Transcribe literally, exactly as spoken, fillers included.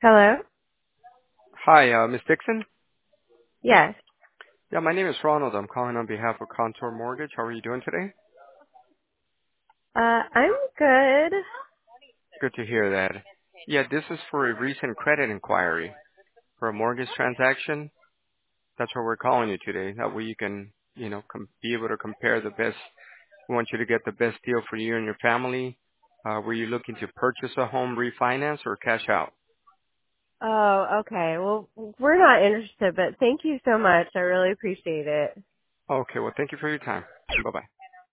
Hello? Hi, uh, Miss Dixon. Yes. Yeah, my name is Ronald. I'm calling on behalf of Contour Mortgage. How are you doing today? Uh, I'm good. Good to hear that. Yeah, this is for a recent credit inquiry for a mortgage transaction. That's why we're calling you today. That way you can, you know, com- be able to compare the best. We want you to get the best deal for you and your family. Uh, were you looking to purchase a home, refinance, or cash out? Oh, okay. Well, we're not interested, but thank you so much. I really appreciate it. Okay, well, thank you for your time. Bye-bye.